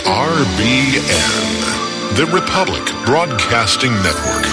RBN, the Republic Broadcasting Network.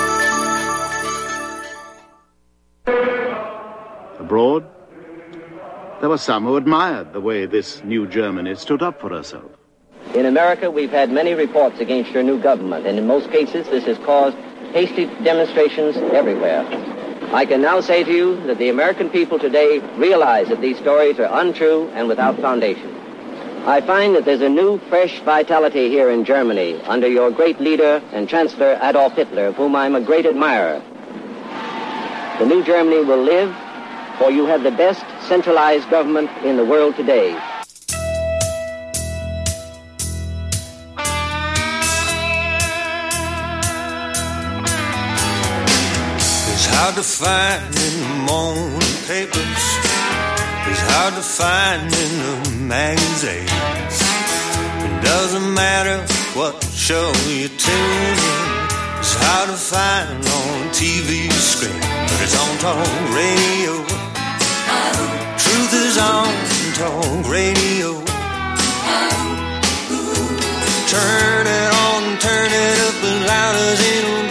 Abroad, there were some who admired the way this new Germany stood up for herself. In America, we've had many reports against your new government, and in most cases, this has caused hasty demonstrations everywhere. I can now say to you that the American people today realize that these stories are untrue and without foundation. I find that there's a new, fresh vitality here in Germany under your great leader and Chancellor Adolf Hitler, of whom I'm a great admirer. The new Germany will live, for you have the best centralized government in the world today. It's hard to find in the morning papers. It's hard to find in the magazines. It doesn't matter what show you tune in. It's hard to find on TV screen, but it's on talk radio. Truth is on talk radio. Turn it on, turn it up as loud as it'll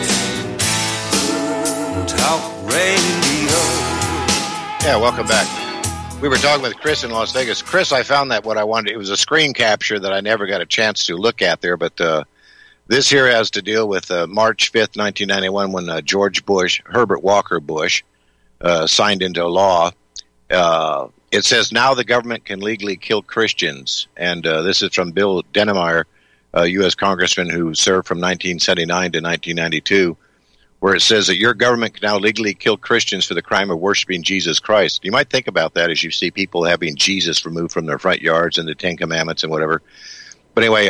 go. Talk radio. Yeah, welcome back. We were talking with Chris in Las Vegas. Chris, I found that what I wanted, it was a screen capture that I never got a chance to look at there, but this here has to deal with March 5th, 1991, when George Bush, Herbert Walker Bush, signed into law. It says, now the government can legally kill Christians. And this is from Bill Dennemeyer, a U.S. congressman who served from 1979 to 1992. Where it says that your government can now legally kill Christians for the crime of worshiping Jesus Christ. You might think about that as you see people having Jesus removed from their front yards and the Ten Commandments and whatever. But anyway,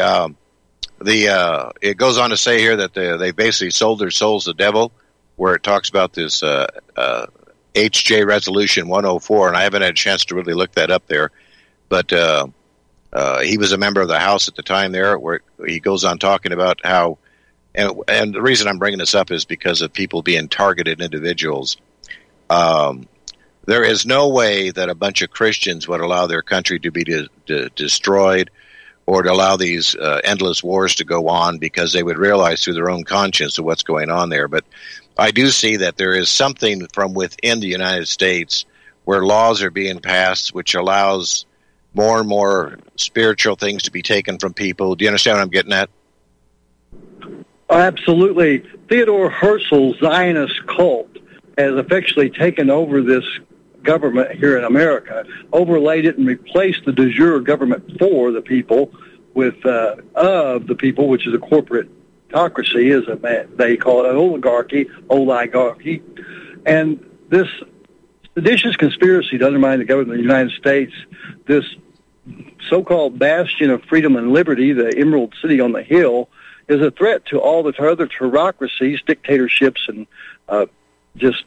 it goes on to say here that they basically sold their souls to the devil, where it talks about this HJ Resolution 104, and I haven't had a chance to really look that up there. But he was a member of the House at the time there, where he goes on talking about how, and the reason I'm bringing this up is because of people being targeted individuals. There is no way that a bunch of Christians would allow their country to be destroyed or to allow these endless wars to go on, because they would realize through their own conscience of what's going on there. But I do see that there is something from within the United States where laws are being passed which allows more and more spiritual things to be taken from people. Do you understand what I'm getting at? Absolutely. Theodore Herzl's Zionist cult has effectively taken over this government here in America, overlaid it and replaced the de jure government for the people with of the people, which is a corporate autocracy, as they call it, an oligarchy. And this seditious conspiracy to undermine the government of the United States, this so-called bastion of freedom and liberty, the Emerald City on the Hill, is a threat to all the other bureaucracies, dictatorships, and just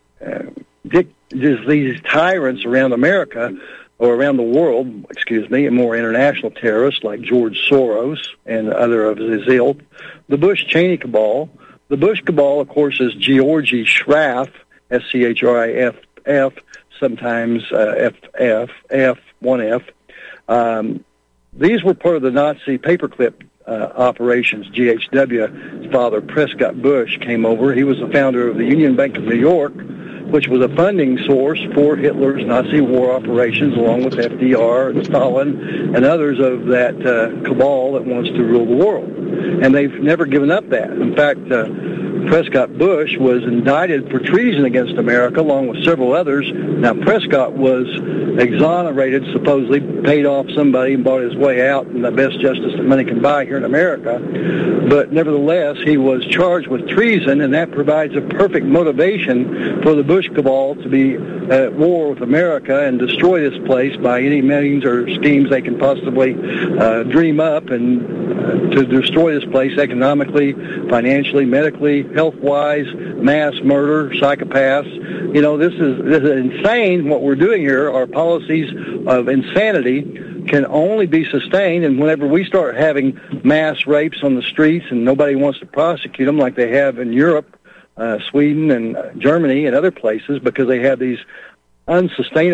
these tyrants around America, or around the world, and more international terrorists like George Soros and other of his ilk. The Bush-Cheney cabal. The Bush cabal, of course, is Georgy Schraff, S-C-H-R-I-F-F, sometimes F-F, one F. These were part of the Nazi paperclip operations. GHW, his father, Prescott Bush, came over. He was the founder of the Union Bank of New York, which was a funding source for Hitler's Nazi war operations, along with FDR and Stalin and others of that cabal that wants to rule the world. And they've never given up that. In fact, Prescott Bush was indicted for treason against America, along with several others. Now, Prescott was exonerated, supposedly paid off somebody and bought his way out in the best justice that money can buy here in America. But nevertheless, he was charged with treason, and that provides a perfect motivation for the Bush cabal to be at war with America and destroy this place by any means or schemes they can possibly dream up, and to destroy this place economically, financially, medically, health-wise, mass murder, psychopaths. You know, this is insane what we're doing here. Our policies of insanity can only be sustained, and whenever we start having mass rapes on the streets and nobody wants to prosecute them like they have in Europe, Sweden and Germany and other places, because they have these unsustainable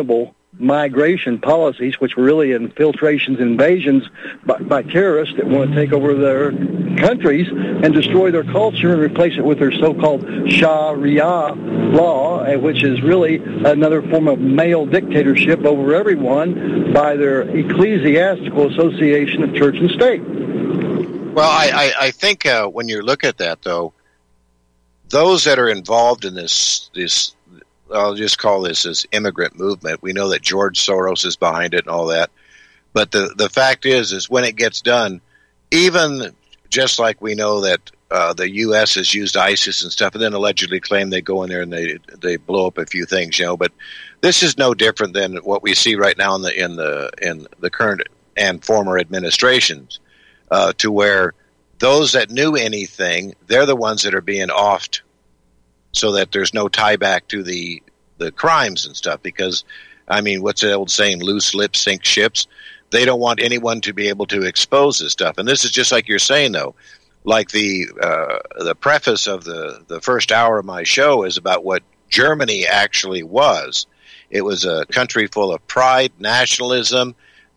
migration policies, which were really infiltrations and invasions by terrorists that want to take over their countries and destroy their culture and replace it with their so-called Sharia law, which is really another form of male dictatorship over everyone by their ecclesiastical association of church and state. Well, I think when you look at that, though, those that are involved in this I'll just call this immigrant movement. We know that George Soros is behind it and all that. But the fact is when it gets done, even just like we know that the U.S. has used ISIS and stuff and then allegedly claim they go in there and they blow up a few things, but this is no different than what we see right now in the current and former administrations, to where those that knew anything, they're the ones that are being offed, so that there's no tie back to the crimes and stuff. Because, I mean, what's the old saying, loose lips sink ships? They don't want anyone to be able to expose this stuff. And this is just like you're saying, though. Like the preface of the first hour of my show is about what Germany actually was. It was a country full of pride, nationalism.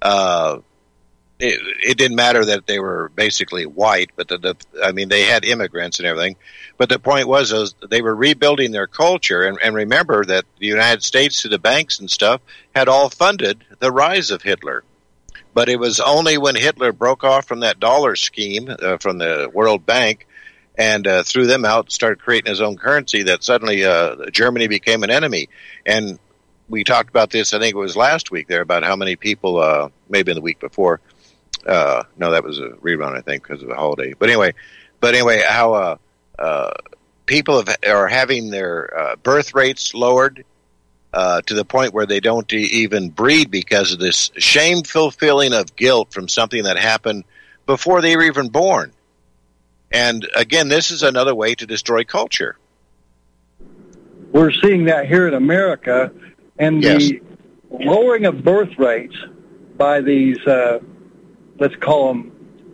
It didn't matter that they were basically white, but they had immigrants and everything. But the point was they were rebuilding their culture. And remember that the United States, through the banks and stuff, had all funded the rise of Hitler. But it was only when Hitler broke off from that dollar scheme from the World Bank and threw them out, started creating his own currency, that suddenly Germany became an enemy. And we talked about this, I think it was last week there, about how many people, maybe in the week before. No, that was a rerun, I think, because of the holiday. But anyway, how people are having their birth rates lowered to the point where they don't even breed because of this shameful feeling of guilt from something that happened before they were even born. And again, this is another way to destroy culture. We're seeing that here in America, and the lowering of birth rates by these, let's call them,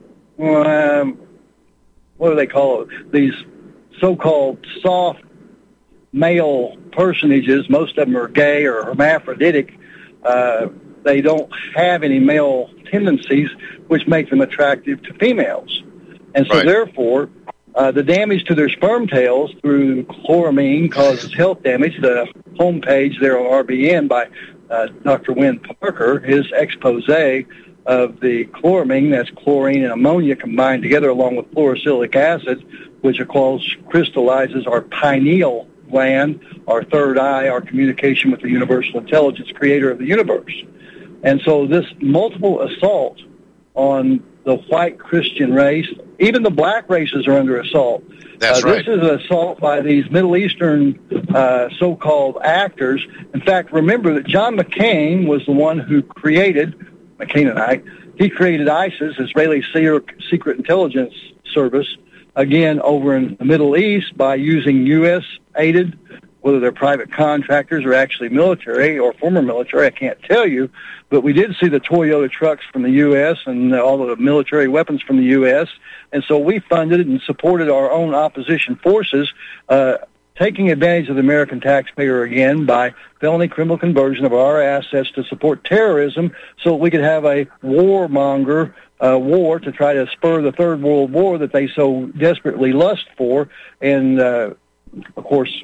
what do they call it? These so-called soft male personages. Most of them are gay or hermaphroditic. They don't have any male tendencies, which make them attractive to females. And so therefore, the damage to their sperm tails through chloramine causes health damage. The homepage there on RBN by Dr. Wynn Parker, his expose of the chloramine, that's chlorine and ammonia combined together along with fluorosilicic acid, which of course crystallizes our pineal gland, our third eye, our communication with the universal intelligence creator of the universe. And so this multiple assault on the white Christian race, even the black races are under assault. That's right. This is an assault by these Middle Eastern so-called actors. In fact, remember that John McCain was the one who created, McCainite, he created ISIS, Israeli Secret Intelligence Service, again, over in the Middle East by using U.S.-aided, whether they're private contractors or actually military or former military, I can't tell you, but we did see the Toyota trucks from the U.S. and all of the military weapons from the U.S., and so we funded and supported our own opposition forces, taking advantage of the American taxpayer again by felony criminal conversion of our assets to support terrorism so we could have a warmonger war to try to spur the Third World War that they so desperately lust for. And, of course,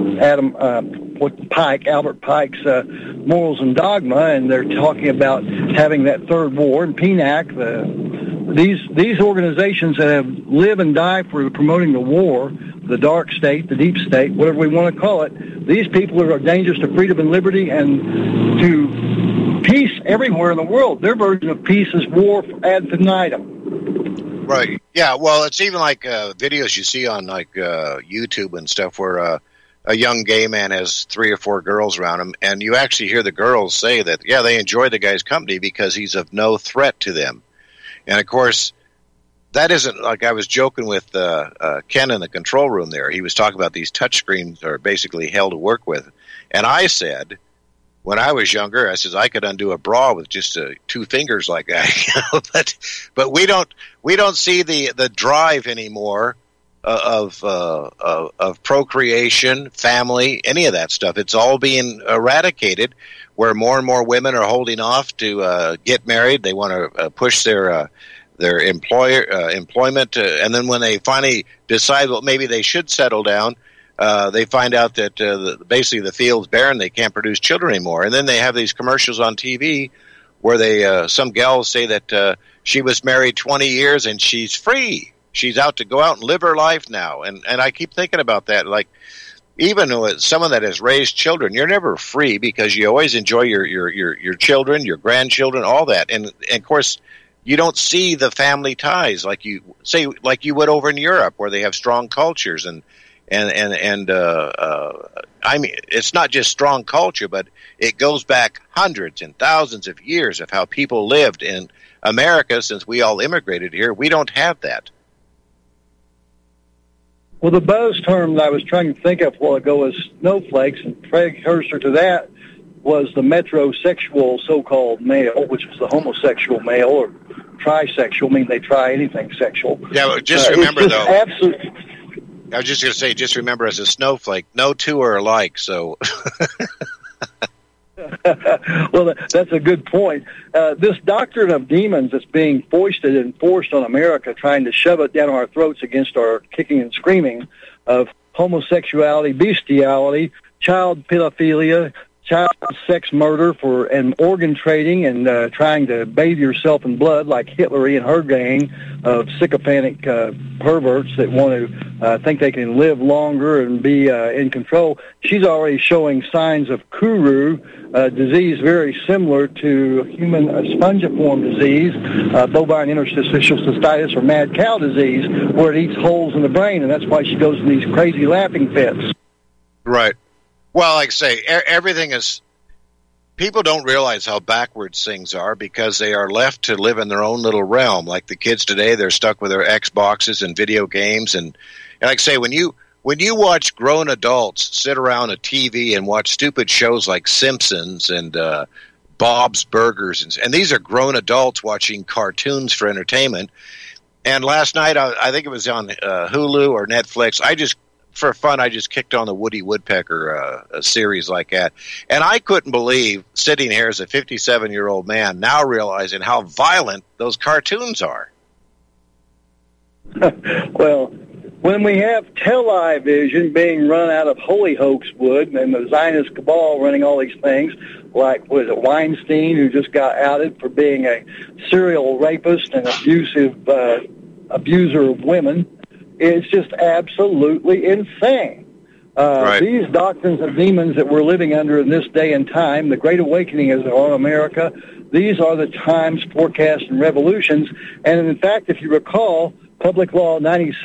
Albert Pike's Morals and Dogma, and they're talking about having that third war. And PNAC, these organizations that have live and die for promoting the war, the dark state, the deep state, whatever we want to call it, these people are dangerous to freedom and liberty and to peace everywhere in the world. Their version of peace is war ad infinitum. Right. Yeah, well, it's even like videos you see on like YouTube and stuff where a young gay man has 3 or 4 girls around him, and you actually hear the girls say that, yeah, they enjoy the guy's company because he's of no threat to them. And, of course, that isn't like I was joking with Ken in the control room there. He was talking about these touch screens are basically hell to work with. And I said, when I was younger, I said I could undo a bra with just 2 fingers like that. But we don't see the drive anymore of procreation, family, any of that stuff. It's all being eradicated, where more and more women are holding off to get married. They want to push their employment, and then when they finally decide, well, maybe they should settle down, they find out that basically the field's barren. They can't produce children anymore, and then they have these commercials on TV where they some gals say that she was married 20 years and she's free. She's out to go out and live her life now, and I keep thinking about that. Like, even with someone that has raised children, you're never free, because you always enjoy your children, your grandchildren, all that, and of course, you don't see the family ties like you would over in Europe, where they have strong cultures and I mean, it's not just strong culture, but it goes back hundreds and thousands of years of how people lived in America. Since we all immigrated here, we don't have that. Well, the buzz term that I was trying to think of a while ago was snowflakes, and precursor to that was the metrosexual so-called male, which was the homosexual male, or trisexual, meaning they try anything sexual. Yeah, but just remember, though. Absolutely. I was just going to say, just remember, as a snowflake, no two are alike, so... Well, that's a good point. This doctrine of demons that's being foisted and forced on America, trying to shove it down our throats against our kicking and screaming, of homosexuality, bestiality, child pedophilia, child sex murder and organ trading, and trying to bathe yourself in blood like Hitler and her gang of sycophantic perverts that want to think they can live longer and be in control. She's already showing signs of Kuru, a disease very similar to human spongiform disease, bovine interstitial cystitis, or mad cow disease, where it eats holes in the brain, and that's why she goes in these crazy laughing fits. Right. Well, like I say, everything is... People don't realize how backwards things are, because they are left to live in their own little realm. Like the kids today, they're stuck with their Xboxes and video games. And like I say, when you watch grown adults sit around a TV and watch stupid shows like Simpsons and Bob's Burgers, and these are grown adults watching cartoons for entertainment. And last night, I think it was on Hulu or Netflix, for fun, I just kicked on the Woody Woodpecker a series like that. And I couldn't believe, sitting here as a 57-year-old man, now realizing how violent those cartoons are. Well, when we have television being run out of holy hoax wood, and the Zionist cabal running all these things, like, was it Weinstein, who just got outed for being a serial rapist and abuser of women, it's just absolutely insane. Right. These doctrines of demons that we're living under in this day and time, the Great Awakening is on America. These are the times, forecasts, and revolutions. And in fact, if you recall, Public Law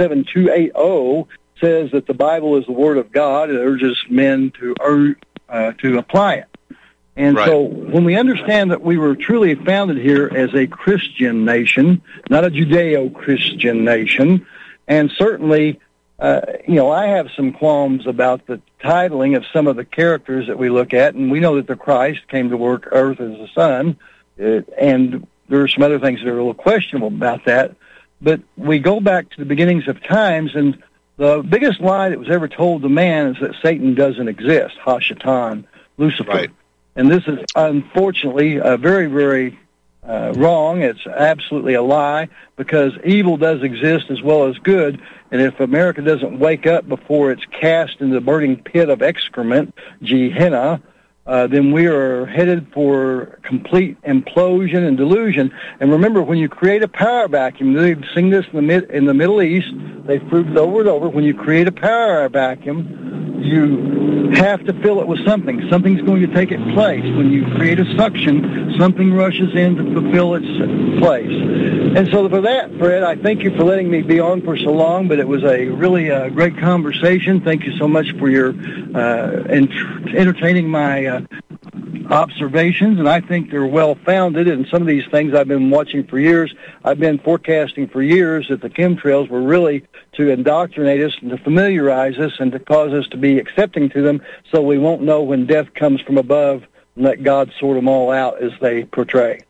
97280 says that the Bible is the Word of God and urges men to apply it. And right. So when we understand that we were truly founded here as a Christian nation, not a Judeo-Christian nation, and certainly, I have some qualms about the titling of some of the characters that we look at, and we know that the Christ came to work earth as the sun, and there are some other things that are a little questionable about that. But we go back to the beginnings of times, and the biggest lie that was ever told to man is that Satan doesn't exist, Hashatan, Lucifer. Right. And this is, unfortunately, very, very wrong. It's absolutely a lie, because evil does exist as well as good. And if America doesn't wake up before it's cast in the burning pit of excrement, Gehenna, then we are headed for complete implosion and delusion. And remember, when you create a power vacuum, they've seen this in the Middle East. They've proved it over and over. When you create a power vacuum, you have to fill it with something. Something's going to take its place. When you create a suction, something rushes in to fulfill its place. And so for that, Fred, I thank you for letting me be on for so long, but it was a really great conversation. Thank you so much for your entertaining my observations, and I think they're well-founded. And some of these things I've been watching for years. I've been forecasting for years that the chemtrails were really to indoctrinate us and to familiarize us and to cause us to be accepting to them, so we won't know when death comes from above and let God sort them all out as they portray.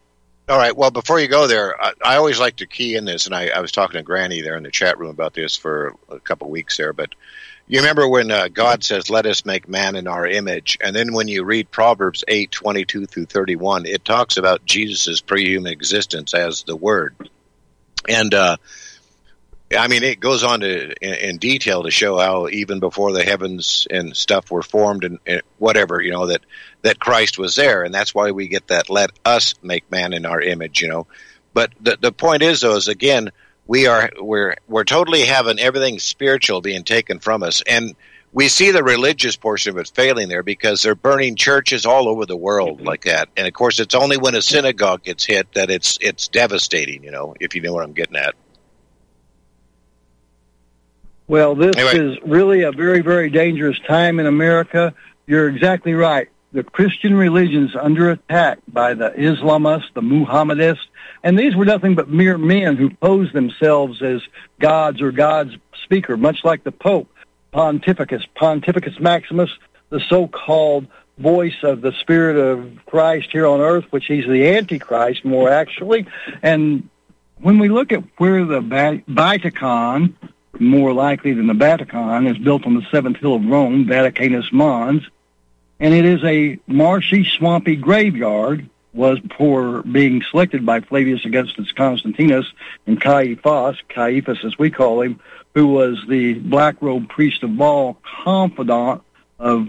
All right. Well, before you go there, I always like to key in this, and I was talking to Granny there in the chat room about this for a couple of weeks there, but you remember when God says, let us make man in our image, and then when you read Proverbs 8:22 through 31, it talks about Jesus' pre-human existence as the Word. And, I mean, it goes on in detail to show how even before the heavens and stuff were formed and whatever, you know, that Christ was there. And that's why we get that, let us make man in our image, you know. But the point is, though, is again, we're totally having everything spiritual being taken from us. And we see the religious portion of it failing there because they're burning churches all over the world like that. And, of course, it's only when a synagogue gets hit that it's devastating, you know, if you know what I'm getting at. Well, this Anyway. is really a very, very dangerous time in America. You're exactly right. The Christian religion's under attack by the Islamists, the Muhammadists, and these were nothing but mere men who posed themselves as gods or God's speaker, much like the Pope, Pontificus Maximus, the so-called voice of the Spirit of Christ here on earth, which he's the Antichrist, more actually. And when we look at where the Vatican, more likely than the Vatican, is built on the seventh hill of Rome, Vaticanus Mons, and it is a marshy, swampy graveyard, was before being selected by Flavius Augustus Constantinus and Caiaphas as we call him, who was the black-robed priest of all, confidant of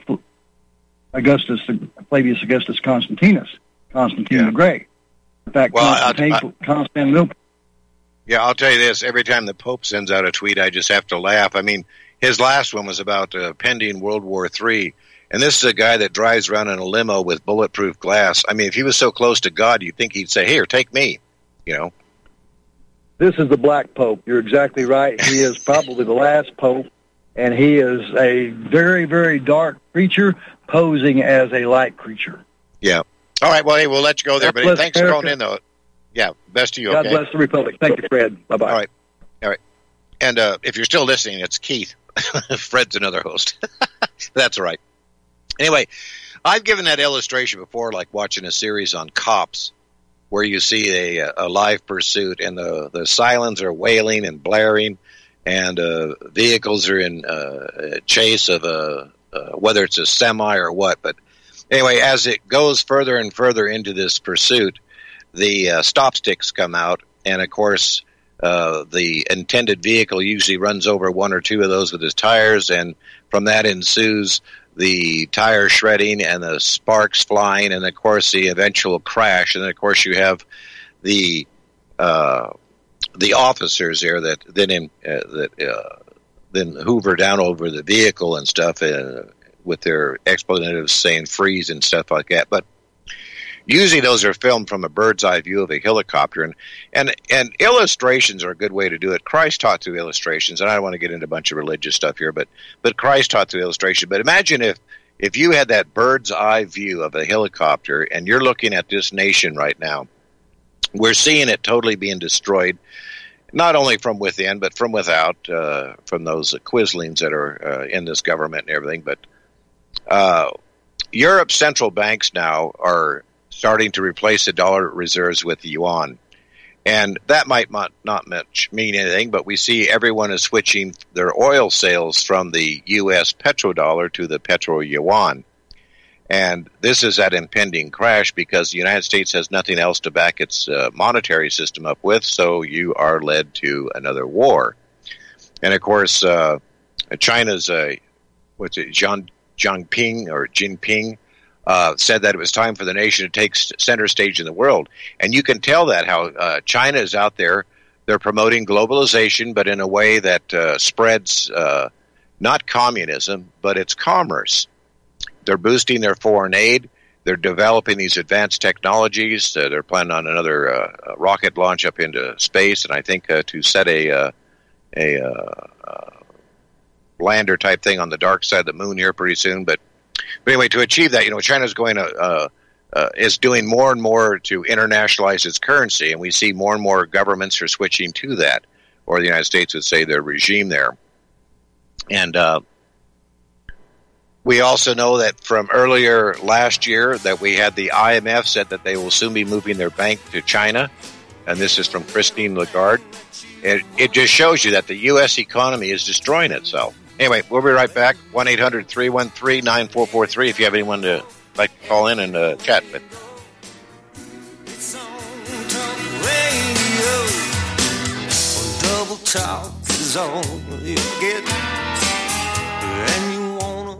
Flavius Augustus Constantinus, Constantine the Great. In fact, Well, Constantinople. Yeah, I'll tell you this. Every time the Pope sends out a tweet, I just have to laugh. I mean, his last one was about pending World War III, and this is a guy that drives around in a limo with bulletproof glass. I mean, if he was so close to God, you'd think he'd say, here, take me, you know. This is the Black Pope. You're exactly right. He is probably the last Pope, and he is a very, very dark creature posing as a light creature. Yeah. All right, well, hey, we'll let you go there, God but bless thanks for America. calling in, though. Yeah, best to you, God okay? bless the Republic. Thank you, Fred. Bye-bye. All right. And if you're still listening, it's Keith. Fred's another host. That's all right. Anyway, I've given that illustration before, like watching a series on cops, where you see a live pursuit, and the sirens are wailing and blaring, and vehicles are in chase of whether it's a semi or what. But anyway, as it goes further and further into this pursuit, the stop sticks come out, and of course, the intended vehicle usually runs over one or two of those with his tires, and from that ensues the tire shredding and the sparks flying, and of course the eventual crash. And of course you have the officers there that then hoover down over the vehicle and stuff with their expletives saying freeze and stuff like that. But usually those are filmed from a bird's eye view of a helicopter, and illustrations are a good way to do it. Christ taught through illustrations, and I don't want to get into a bunch of religious stuff here, but Christ taught through illustration. But imagine if you had that bird's eye view of a helicopter, and you're looking at this nation right now. We're seeing it totally being destroyed, not only from within, but from without, from those quislings that are in this government and everything. But Europe's central banks now are starting to replace the dollar reserves with the yuan. And that might not much mean anything, but we see everyone is switching their oil sales from the U.S. petrodollar to the petro yuan. And this is that impending crash because the United States has nothing else to back its monetary system up with, so you are led to another war. And of course, China's, Jinping, said that it was time for the nation to take center stage in the world. And you can tell that how China is out there. They're promoting globalization, but in a way that spreads not communism, but it's commerce. They're boosting their foreign aid. They're developing these advanced technologies. They're planning on another rocket launch up into space, and I think to set a lander type thing on the dark side of the moon here pretty soon. But anyway, to achieve that, China's going to is doing more and more to internationalize its currency, and we see more and more governments are switching to that, or the United States would say their regime there. And We also know that from earlier last year that we had the IMF said that they will soon be moving their bank to China. And this is from Christine Lagarde. It just shows you that the U.S. economy is destroying itself. Anyway, we'll be right back. 1-800-313-9443 if you have anyone to like to call in and chat. But Double talk is all you get, and you wanna.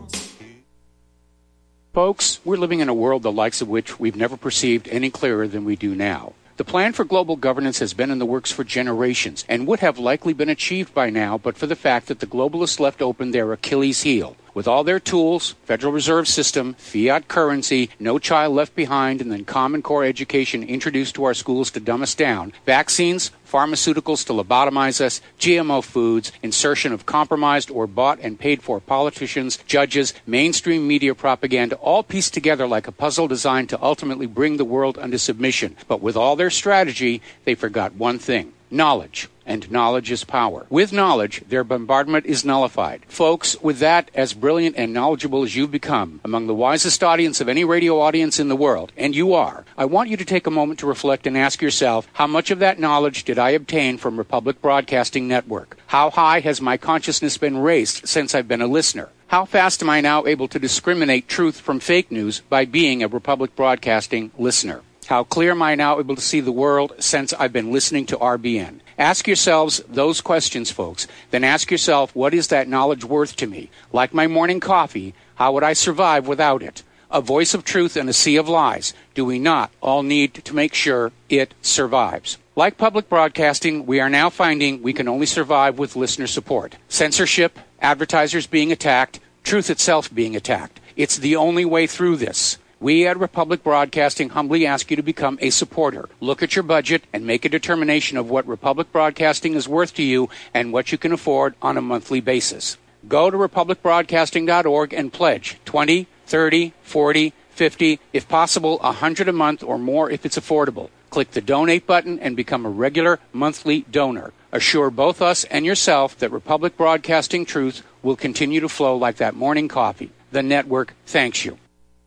Folks, we're living in a world the likes of which we've never perceived any clearer than we do now. The plan for global governance has been in the works for generations and would have likely been achieved by now but for the fact that the globalists left open their Achilles heel. With all their tools, Federal Reserve System, fiat currency, no child left behind, and then Common Core education introduced to our schools to dumb us down, vaccines, pharmaceuticals to lobotomize us, GMO foods, insertion of compromised or bought and paid for politicians, judges, mainstream media propaganda, all pieced together like a puzzle designed to ultimately bring the world under submission. But with all their strategy, they forgot one thing: knowledge. And knowledge is power. With knowledge, their bombardment is nullified. Folks, with that, as brilliant and knowledgeable as you've become, among the wisest audience of any radio audience in the world, and you are, I want you to take a moment to reflect and ask yourself, how much of that knowledge did I obtain from Republic Broadcasting Network? How high has my consciousness been raised since I've been a listener? How fast am I now able to discriminate truth from fake news by being a Republic Broadcasting listener? How clear am I now able to see the world since I've been listening to RBN? Ask yourselves those questions, folks. Then ask yourself, what is that knowledge worth to me? Like my morning coffee, how would I survive without it? A voice of truth in a sea of lies. Do we not all need to make sure it survives? Like public broadcasting, we are now finding we can only survive with listener support. Censorship, advertisers being attacked, truth itself being attacked. It's the only way through this. We at Republic Broadcasting humbly ask you to become a supporter. Look at your budget and make a determination of what Republic Broadcasting is worth to you and what you can afford on a monthly basis. Go to republicbroadcasting.org and pledge $20, $30, $40, $50, if possible, $100 a month or more if it's affordable. Click the donate button and become a regular monthly donor. Assure both us and yourself that Republic Broadcasting truth will continue to flow like that morning coffee. The network thanks you.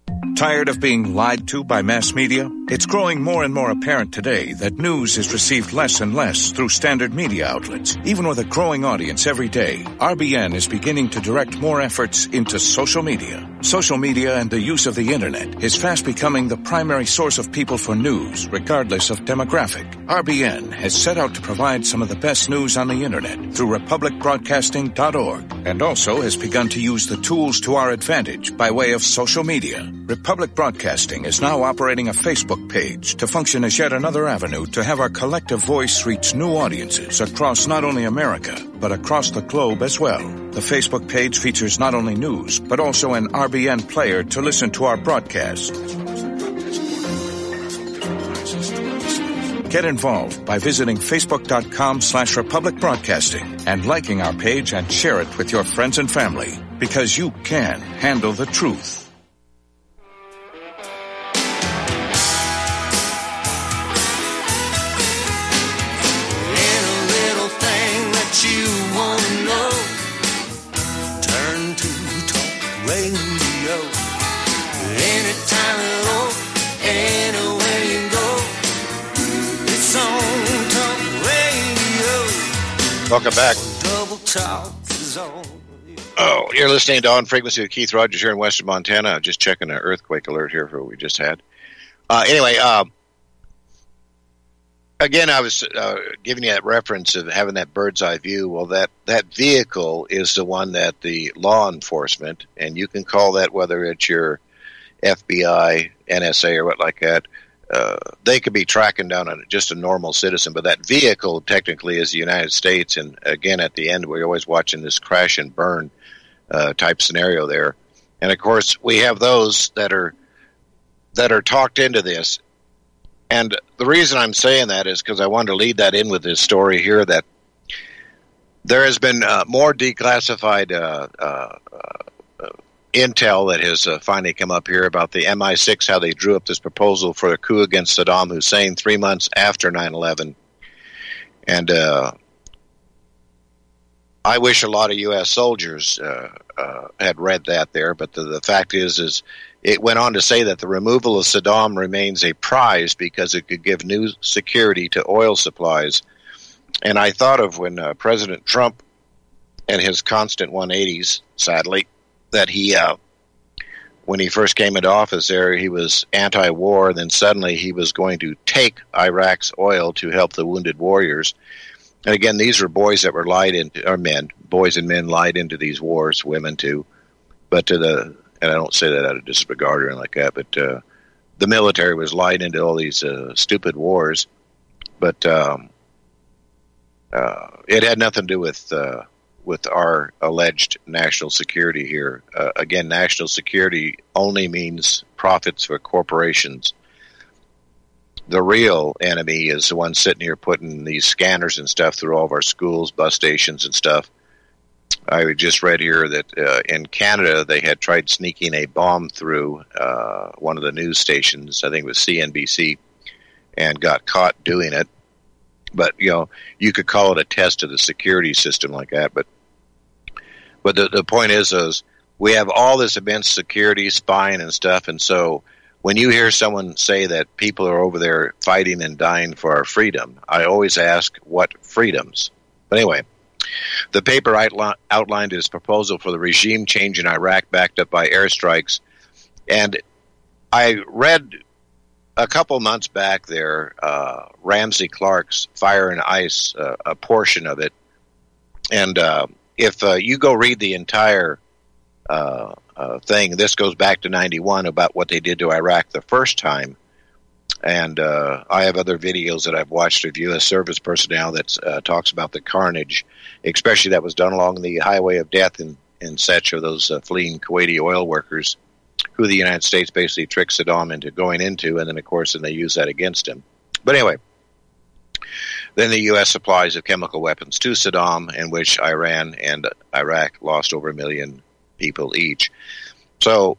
Tired of being lied to by mass media? It's growing more and more apparent today that news is received less and less through standard media outlets. Even with a growing audience every day, RBN is beginning to direct more efforts into social media. Social media and the use of the internet is fast becoming the primary source of people for news, regardless of demographic. RBN has set out to provide some of the best news on the internet through republicbroadcasting.org and also has begun to use the tools to our advantage by way of social media. Republic Broadcasting is now operating a Facebook page to function as yet another avenue to have our collective voice reach new audiences across not only America, but across the globe as well. The Facebook page features not only news, but also an RBN player to listen to our broadcast. Get involved by visiting facebook.com/Republic Broadcasting and liking our page and share it with your friends and family, because you can handle the truth. Anytime at all, anywhere you go, it's on Talk Radio. welcome back. Double Talk is on. Oh, you're listening to On Frequency with Keith Rogers here in western Montana. Just checking an earthquake alert here for what we just had. Anyway, again, I was giving you that reference of having that bird's eye view. Well, that vehicle is the one that the law enforcement, and you can call that whether it's your FBI, NSA, or what like that, they could be tracking down just a normal citizen. But that vehicle technically is the United States. And again, at the end, we're always watching this crash and burn type scenario there. And of course, we have those that are talked into this. And the reason I'm saying that is because I wanted to lead that in with this story here that there has been more declassified intel that has finally come up here about the MI6, how they drew up this proposal for a coup against Saddam Hussein 3 months after 9/11. And I wish a lot of U.S. soldiers had read that there, but the fact is it went on to say that the removal of Saddam remains a prize because it could give new security to oil supplies. And I thought of when President Trump and his constant 180s, sadly, that he, when he first came into office there, he was anti-war, and then suddenly he was going to take Iraq's oil to help the wounded warriors. And again, these were boys that were lied into, or men, boys and men lied into these wars, women too. But and I don't say that out of disregard or anything like that, but the military was lied into all these stupid wars. But it had nothing to do with our alleged national security here. Again, national security only means profits for corporations. The real enemy is the one sitting here putting these scanners and stuff through all of our schools, bus stations and stuff. I just read here that in Canada they had tried sneaking a bomb through one of the news stations, I think it was CNBC, and got caught doing it. But, you could call it a test of the security system like that. But the point is we have all this immense security, spying and stuff, and so when you hear someone say that people are over there fighting and dying for our freedom, I always ask, what freedoms? But anyway, the paper outlined its proposal for the regime change in Iraq backed up by airstrikes. And I read a couple months back there, Ramsey Clark's Fire and Ice, a portion of it. And if you go read the entire thing, this goes back to 91 about what they did to Iraq the first time. And I have other videos that I've watched of U.S. service personnel that talks about the carnage, especially that was done along the highway of death in such of those fleeing Kuwaiti oil workers who the United States basically tricked Saddam into going into, and then, of course, they use that against him. But anyway, then the U.S. supplies of chemical weapons to Saddam, in which Iran and Iraq lost over 1 million people each. So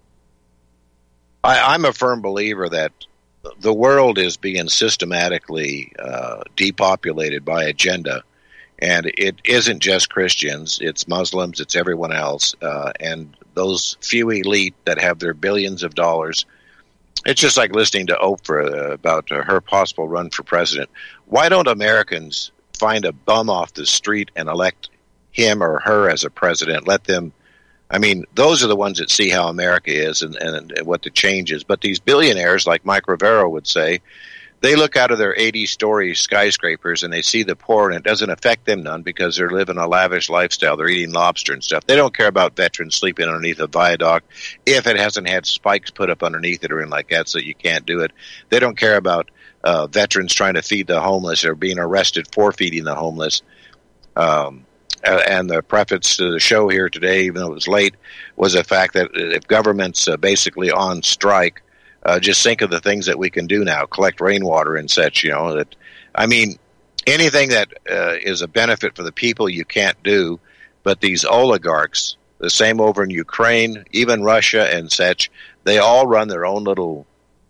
I'm a firm believer that the world is being systematically depopulated by agenda, and it isn't just Christians, it's Muslims, it's everyone else, and those few elite that have their billions of dollars. It's just like listening to Oprah about her possible run for president. Why don't Americans find a bum off the street and elect him or her as a president? Let them, those are the ones that see how America is and what the change is. But these billionaires, like Mike Rivero would say, they look out of their 80-story skyscrapers and they see the poor, and it doesn't affect them none because they're living a lavish lifestyle. They're eating lobster and stuff. They don't care about veterans sleeping underneath a viaduct if it hasn't had spikes put up underneath it or anything like that so you can't do it. They don't care about veterans trying to feed the homeless or being arrested for feeding the homeless. And the preface to the show here today, even though it was late, was the fact that if government's basically on strike, just think of the things that we can do now, collect rainwater and such, anything that is a benefit for the people you can't do, but these oligarchs, the same over in Ukraine, even Russia and such, they all run their own little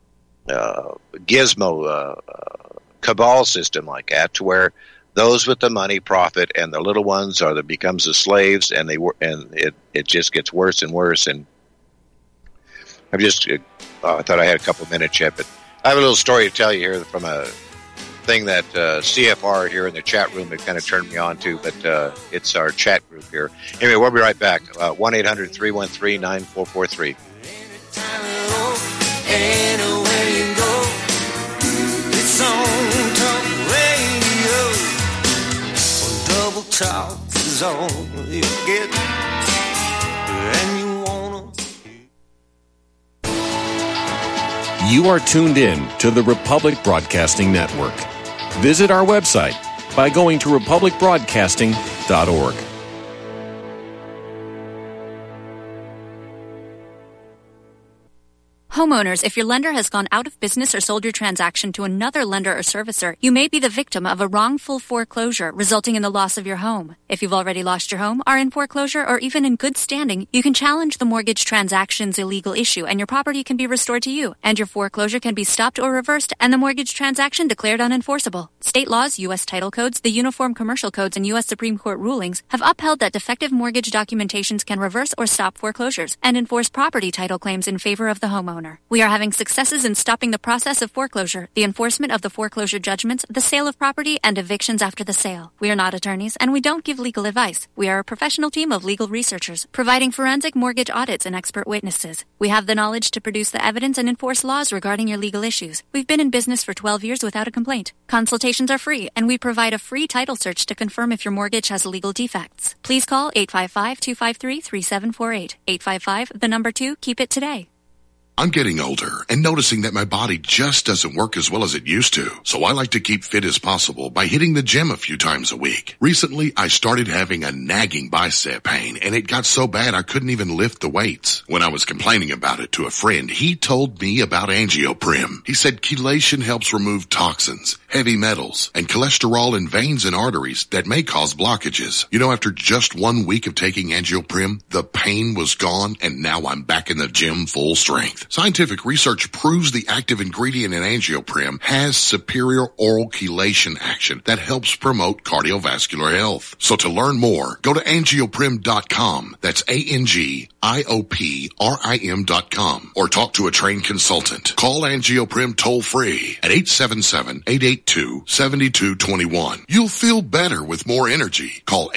gizmo cabal system like that, to where those with the money profit and the little ones becomes the slaves, and it just gets worse and worse. And I thought I had a couple of minutes yet, but I have a little story to tell you here from a thing that CFR here in the chat room that kind of turned me on to, but it's our chat group here. Anyway, we'll be right back. 1-800-313-9443. Anywhere you go, it's on Talk Radio. Double Talk is all you get, and you wanna. You are tuned in to the Republic Broadcasting Network. Visit our website by going to republicbroadcasting.org. Homeowners, if your lender has gone out of business or sold your transaction to another lender or servicer, you may be the victim of a wrongful foreclosure, resulting in the loss of your home. If you've already lost your home, are in foreclosure, or even in good standing, you can challenge the mortgage transaction's illegal issue, and your property can be restored to you, and your foreclosure can be stopped or reversed, and the mortgage transaction declared unenforceable. State laws, U.S. title codes, the Uniform Commercial Codes, and U.S. Supreme Court rulings have upheld that defective mortgage documentations can reverse or stop foreclosures and enforce property title claims in favor of the homeowner. We are having successes in stopping the process of foreclosure, the enforcement of the foreclosure judgments, the sale of property, and evictions after the sale. We are not attorneys, and we don't give legal advice. We are a professional team of legal researchers, providing forensic mortgage audits and expert witnesses. We have the knowledge to produce the evidence and enforce laws regarding your legal issues. We've been in business for 12 years without a complaint. Consultations are free, and we provide a free title search to confirm if your mortgage has legal defects. Please call 855-253-3748. 855, 2, keep it today. I'm getting older and noticing that my body just doesn't work as well as it used to. So I like to keep fit as possible by hitting the gym a few times a week. Recently, I started having a nagging bicep pain, and it got so bad I couldn't even lift the weights. When I was complaining about it to a friend, he told me about Angioprim. He said chelation helps remove toxins, heavy metals, and cholesterol in veins and arteries that may cause blockages. You know, after just 1 week of taking Angioprim, the pain was gone, and now I'm back in the gym full strength. Scientific research proves the active ingredient in Angioprim has superior oral chelation action that helps promote cardiovascular health. So to learn more, go to angioprim.com. That's ANGIOPRIM.com, or talk to a trained consultant. Call Angioprim toll free at 877-882-7221. You'll feel better with more energy. Call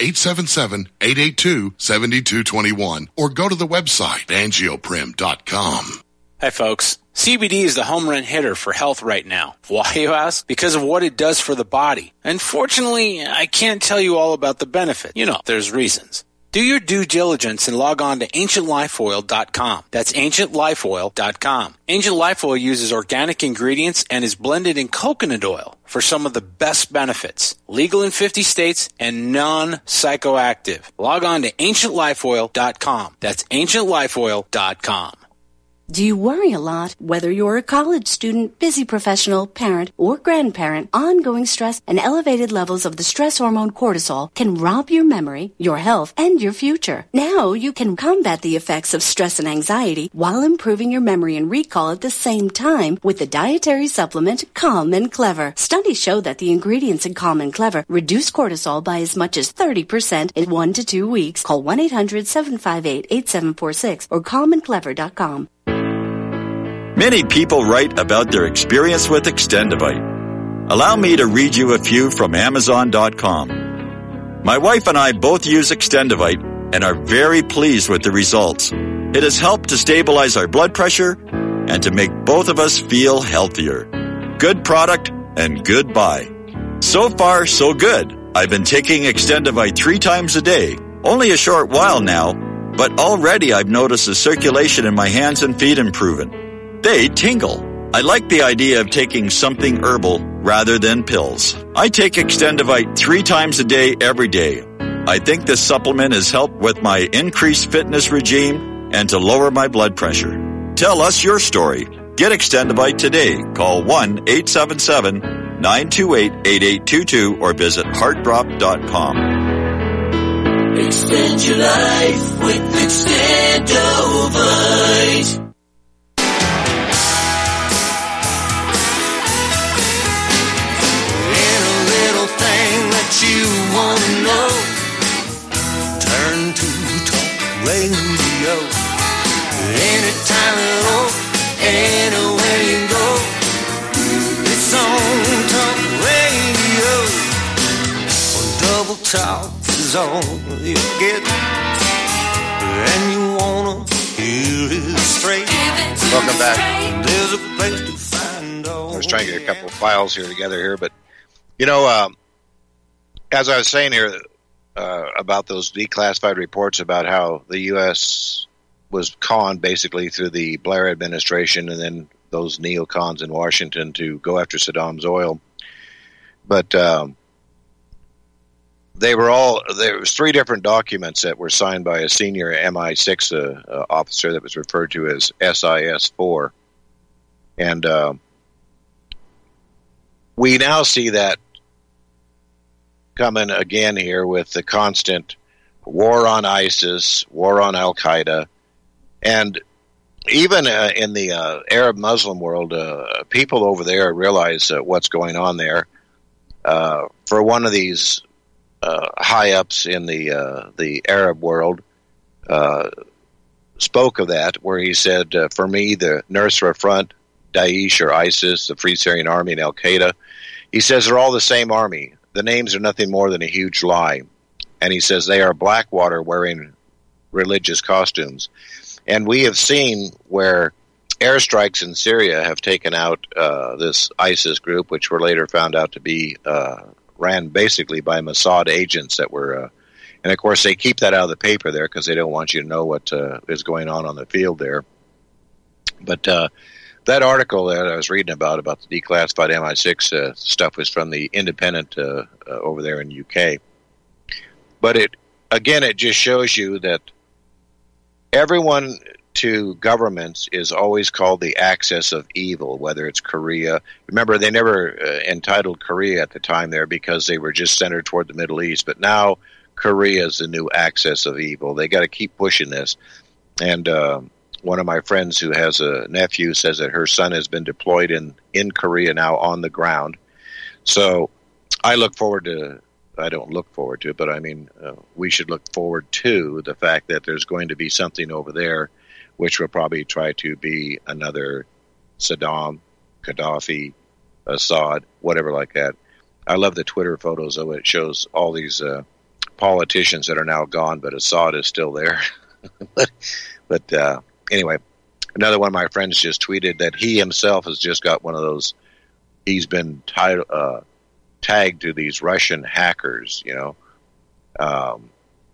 877-882-7221 or go to the website angioprim.com. Hi, folks. CBD is the home run hitter for health right now. Why, you ask? Because of what it does for the body. Unfortunately, I can't tell you all about the benefit. You know, there's reasons. Do your due diligence and log on to AncientLifeOil.com. That's AncientLifeOil.com. Ancient Life Oil uses organic ingredients and is blended in coconut oil for some of the best benefits. Legal in 50 states and non-psychoactive. Log on to AncientLifeOil.com. That's AncientLifeOil.com. Do you worry a lot? Whether you're a college student, busy professional, parent, or grandparent, ongoing stress and elevated levels of the stress hormone cortisol can rob your memory, your health, and your future. Now you can combat the effects of stress and anxiety while improving your memory and recall at the same time with the dietary supplement Calm and Clever. Studies show that the ingredients in Calm and Clever reduce cortisol by as much as 30% in 1 to 2 weeks. Call 1-800-758-8746 or calmandclever.com. Many people write about their experience with Extendivite. Allow me to read you a few from Amazon.com. My wife and I both use Extendivite and are very pleased with the results. It has helped to stabilize our blood pressure and to make both of us feel healthier. Good product and good buy. So far, so good. I've been taking Extendivite 3 times a day. Only a short while now, but already I've noticed the circulation in my hands and feet improving. They tingle. I like the idea of taking something herbal rather than pills. I take Extendivite 3 times a day, every day. I think this supplement has helped with my increased fitness regime and to lower my blood pressure. Tell us your story. Get Extendivite today. Call 1-877-928-8822 or visit heartdrop.com. Extend your life with Extendivite. You wanna know, turn to Talk Radio. Anytime at all, anywhere you go, it's on Talk Radio. Double Talk is all you get, and you wanna hear it straight. Welcome back. There's a place to find all. I was trying to get a couple of files here together here, but you know, as I was saying here about those declassified reports about how the U.S. was conned basically through the Blair administration and then those neocons in Washington to go after Saddam's oil. But there was 3 different documents that were signed by a senior MI6 officer that was referred to as SIS-4. And we now see that coming again here with the constant war on ISIS, war on Al-Qaeda, and even in the Arab Muslim world, people over there realize what's going on there. For one of these high-ups in the Arab world spoke of that, where he said, for me, the Nusra Front, Daesh or ISIS, the Free Syrian Army, and Al-Qaeda, he says they're all the same army. The names are nothing more than a huge lie. And he says they are Blackwater wearing religious costumes. And we have seen where airstrikes in Syria have taken out this ISIS group, which were later found out to be ran basically by Mossad agents that were... and, of course, they keep that out of the paper there because they don't want you to know what is going on the field there. But that article that I was reading about the declassified MI6 stuff was from the Independent over there in UK. But it just shows you that everyone to governments is always called the axis of evil, whether it's Korea. Remember, they never entitled Korea at the time there because they were just centered toward the Middle East. But now Korea is the new axis of evil. They got to keep pushing this. And one of my friends who has a nephew says that her son has been deployed in Korea now on the ground. So I look forward to... I don't look forward to it, but I mean, we should look forward to the fact that there's going to be something over there which will probably try to be another Saddam, Gaddafi, Assad, whatever like that. I love the Twitter photos of it. It shows all these politicians that are now gone, but Assad is still there. but anyway, another one of my friends just tweeted that he himself has just got one of those. He's been tagged to these Russian hackers, you know. And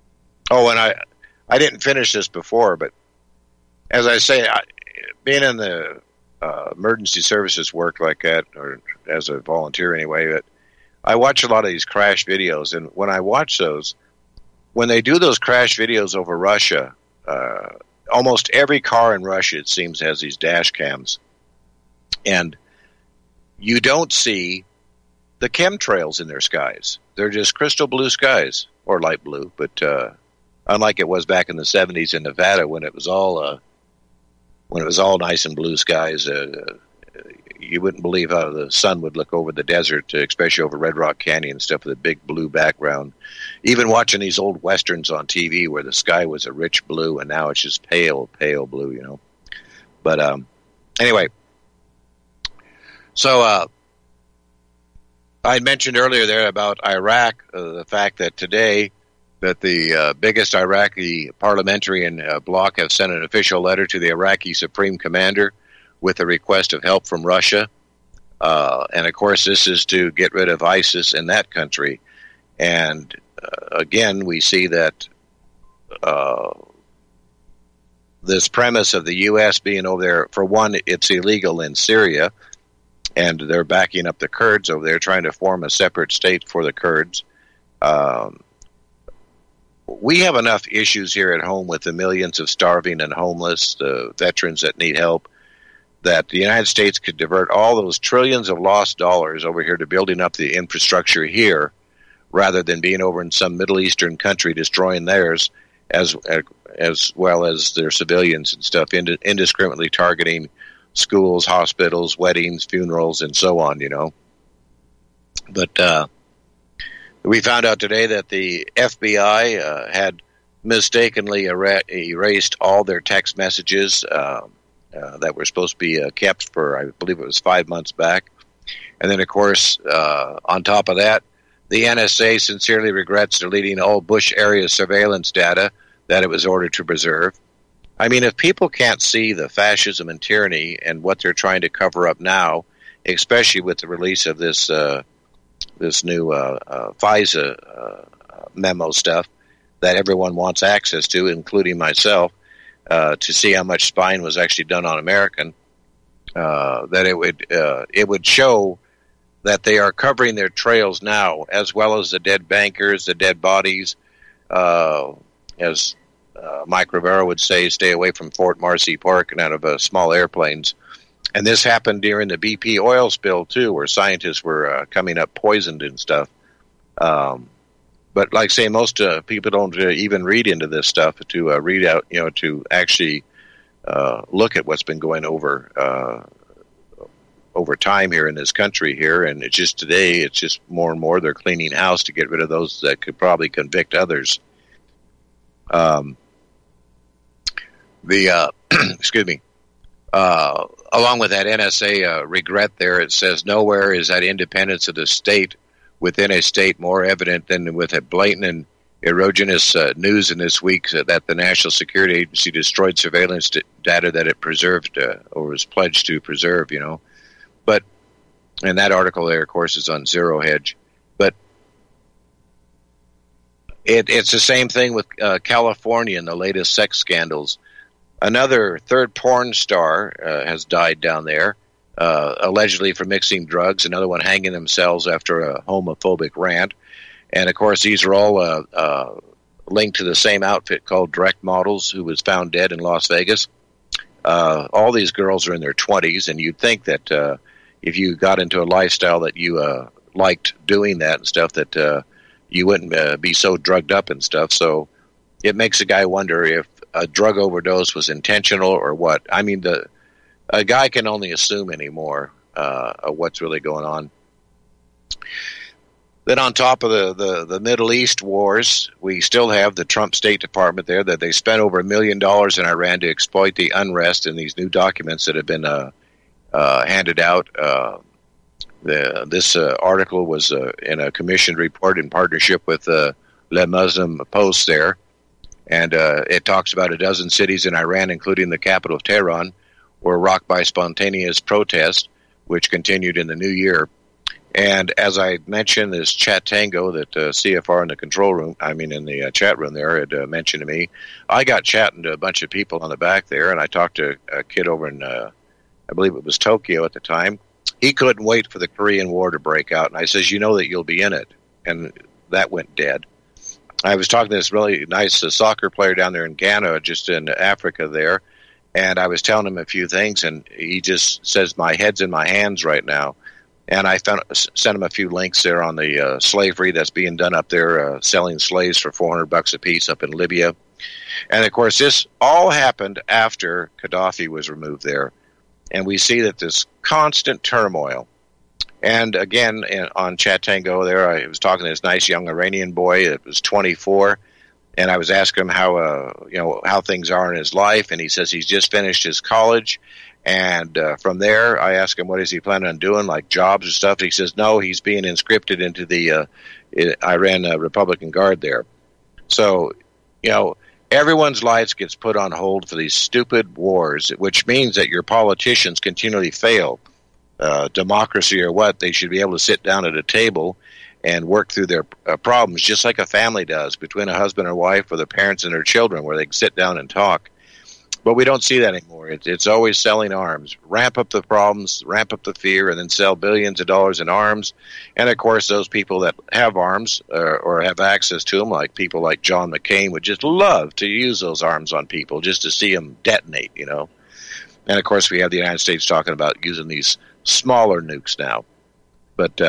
I didn't finish this before, but as I say, being in the emergency services work like that, or as a volunteer anyway, but I watch a lot of these crash videos, and when I watch those, when they do those crash videos over Russia, almost every car in Russia, it seems, has these dash cams, and you don't see the chemtrails in their skies. They're just crystal blue skies, or light blue, but unlike it was back in the 70s in Nevada when it was all nice and blue skies, you wouldn't believe how the sun would look over the desert, especially over Red Rock Canyon and stuff with a big blue background. Even watching these old westerns on TV where the sky was a rich blue and now it's just pale blue, you know. But anyway, so I mentioned earlier there about Iraq, the fact that today that the biggest Iraqi parliamentarian bloc have sent an official letter to the Iraqi Supreme Commander with a request of help from Russia. And, of course, this is to get rid of ISIS in that country. And, again, we see that this premise of the U.S. being over there, for one, it's illegal in Syria, and they're backing up the Kurds over there, trying to form a separate state for the Kurds. We have enough issues here at home with the millions of starving and homeless, the veterans that need help, that the United States could divert all those trillions of lost dollars over here to building up the infrastructure here, rather than being over in some Middle Eastern country destroying theirs, as well as their civilians and stuff, indiscriminately targeting schools, hospitals, weddings, funerals, and so on, you know. But we found out today that the FBI had mistakenly erased all their text messages that were supposed to be kept for, I believe it was 5 months back. And then, of course, on top of that, the NSA sincerely regrets deleting all Bush area surveillance data that it was ordered to preserve. I mean, if people can't see the fascism and tyranny and what they're trying to cover up now, especially with the release of this new FISA memo stuff that everyone wants access to, including myself, to see how much spying was actually done on American, that it would show that they are covering their trails now, as well as the dead bankers, the dead bodies. As Mike Rivera would say, stay away from Fort Marcy Park and out of small airplanes. And this happened during the BP oil spill, too, where scientists were coming up poisoned and stuff. But like I say, most people don't even read into this stuff to read out, to actually look at what's been going over time here in this country here. And it's just today, it's just more and more they're cleaning house to get rid of those that could probably convict others. Excuse me. Along with that NSA regret there, it says nowhere is that independence of the state within a state more evident than with a blatant and erogenous news in this week that the National Security Agency destroyed surveillance data that it preserved or was pledged to preserve, But, and that article there, of course, is on Zero Hedge. But it's the same thing with California and the latest sex scandals. Another third porn star has died down there, allegedly for mixing drugs. Another one hanging themselves after a homophobic rant. And, of course, these are all linked to the same outfit called Direct Models, who was found dead in Las Vegas. All these girls are in their 20s, and you'd think that if you got into a lifestyle that you liked doing that and stuff, that you wouldn't be so drugged up and stuff. So it makes a guy wonder if a drug overdose was intentional or what. I mean, a guy can only assume anymore what's really going on. Then on top of the Middle East wars, we still have the Trump State Department there, that they spent over $1 million in Iran to exploit the unrest in these new documents that have been handed out. This article was in a commissioned report in partnership with Le Muslim Post there. And it talks about a dozen cities in Iran, including the capital of Tehran, were rocked by spontaneous protest, which continued in the new year. And as I mentioned, this Chat Tango that CFR in the control room, in the chat room there, had mentioned to me, I got chatting to a bunch of people on the back there, and I talked to a kid over in, I believe it was Tokyo at the time. He couldn't wait for the Korean War to break out, and I says, you know that you'll be in it. And that went dead. I was talking to this really nice soccer player down there in Ghana, just in Africa there, and I was telling him a few things, and he just says, my head's in my hands right now. And I sent him a few links there on the slavery that's being done up there, selling slaves for $400 a piece up in Libya. And, of course, this all happened after Gaddafi was removed there. And we see that this constant turmoil. And again, on Chat Tango there, I was talking to this nice young Iranian boy that was 24, and I was asking him how things are in his life, and he says he's just finished his college, and from there, I asked him what is he planning on doing, like jobs and stuff. And he says no, he's being conscripted into the Iran Republican Guard there. So, everyone's lives gets put on hold for these stupid wars, which means that your politicians continually fail. Democracy or what, they should be able to sit down at a table and work through their problems just like a family does between a husband and wife or the parents and their children, where they can sit down and talk. But we don't see that anymore. It's always selling arms. Ramp up the problems, ramp up the fear, and then sell billions of dollars in arms. And, of course, those people that have arms or have access to them, like people like John McCain, would just love to use those arms on people just to see them detonate, And, of course, we have the United States talking about using these smaller nukes now. But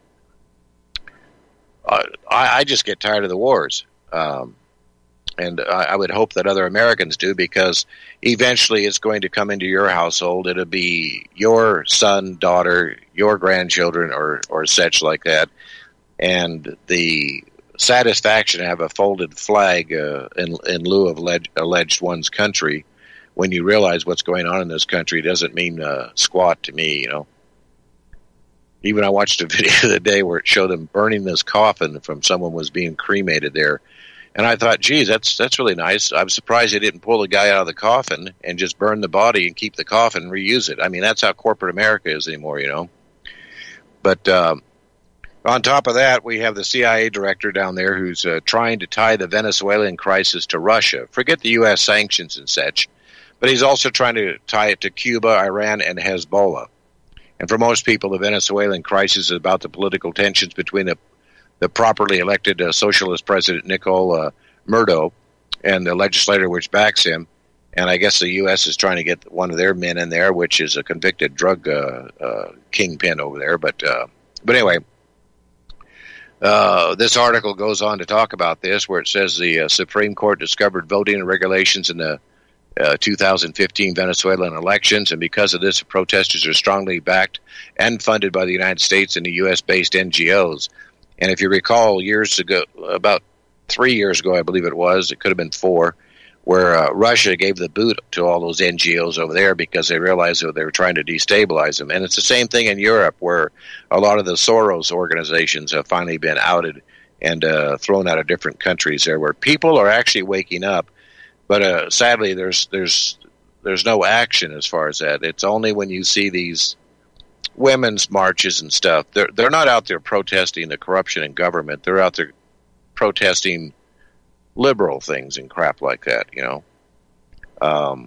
I just get tired of the wars. And I would hope that other Americans do, because eventually it's going to come into your household. It'll be your son, daughter, your grandchildren, or such like that. And the satisfaction to have a folded flag in lieu of alleged one's country, when you realize what's going on in this country, doesn't mean squat to me, Even I watched a video the other day where it showed them burning this coffin from someone was being cremated there. And I thought, geez, that's really nice. I'm surprised they didn't pull the guy out of the coffin and just burn the body and keep the coffin and reuse it. I mean, that's how corporate America is anymore, But on top of that, we have the CIA director down there who's trying to tie the Venezuelan crisis to Russia. Forget the U.S. sanctions and such. But he's also trying to tie it to Cuba, Iran, and Hezbollah. And for most people, the Venezuelan crisis is about the political tensions between the properly elected socialist president Nicolás Maduro and the legislature which backs him. And I guess the U.S. is trying to get one of their men in there, which is a convicted drug kingpin over there. But anyway, this article goes on to talk about this, where it says the Supreme Court discovered voting regulations in the 2015 Venezuelan elections, and because of this, protesters are strongly backed and funded by the United States and the U.S.-based NGOs. And if you recall, years ago, about 3 years ago, I believe it was, it could have been 4, where Russia gave the boot to all those NGOs over there because they realized that they were trying to destabilize them. And it's the same thing in Europe, where a lot of the Soros organizations have finally been outed and thrown out of different countries there, where people are actually waking up. But sadly, there's no action as far as that. It's only when you see these women's marches and stuff. They're not out there protesting the corruption in government. They're out there protesting liberal things and crap like that, you know.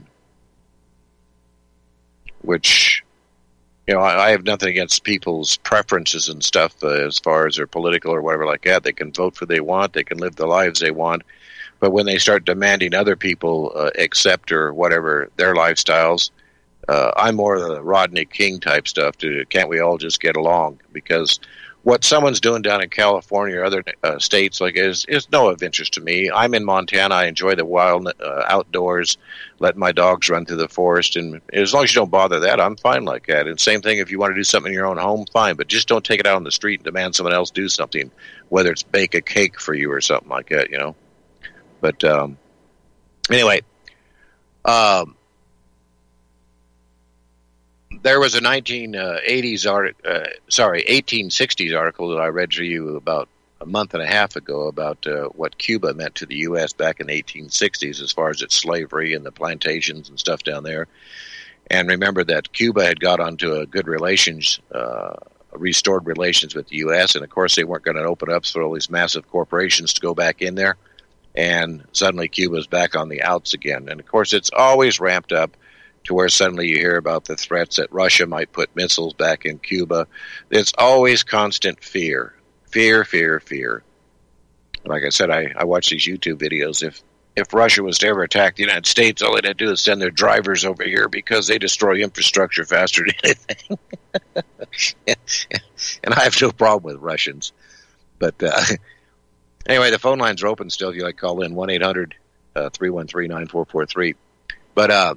Which, you know, I have nothing against people's preferences and stuff as far as their political or whatever like that. They can vote for what they want. They can live the lives they want. But when they start demanding other people accept or whatever their lifestyles, I'm more of the Rodney King type stuff. Can't we all just get along? Because what someone's doing down in California or other states like is no of interest to me. I'm in Montana. I enjoy the wild outdoors, let my dogs run through the forest, and as long as you don't bother that, I'm fine like that. And same thing if you want to do something in your own home, fine, but just don't take it out on the street and demand someone else do something, whether it's bake a cake for you or something like that, you know. But anyway, there was a 1860s article that I read to you about a month and a half ago about what Cuba meant to the U.S. back in the 1860s as far as its slavery and the plantations and stuff down there. And remember that Cuba had got onto a good restored relations with the U.S., and of course they weren't going to open up for all these massive corporations to go back in there. And suddenly Cuba's back on the outs again. And of course it's always ramped up to where suddenly you hear about the threats that Russia might put missiles back in Cuba. It's always constant fear. Fear, fear, fear. Like I said, I watch these YouTube videos. If Russia was to ever attack the United States, all they'd have to do is send their drivers over here because they destroy infrastructure faster than anything. And I have no problem with Russians. But anyway, the phone lines are open still if you like to call in, 1-800-313-9443. But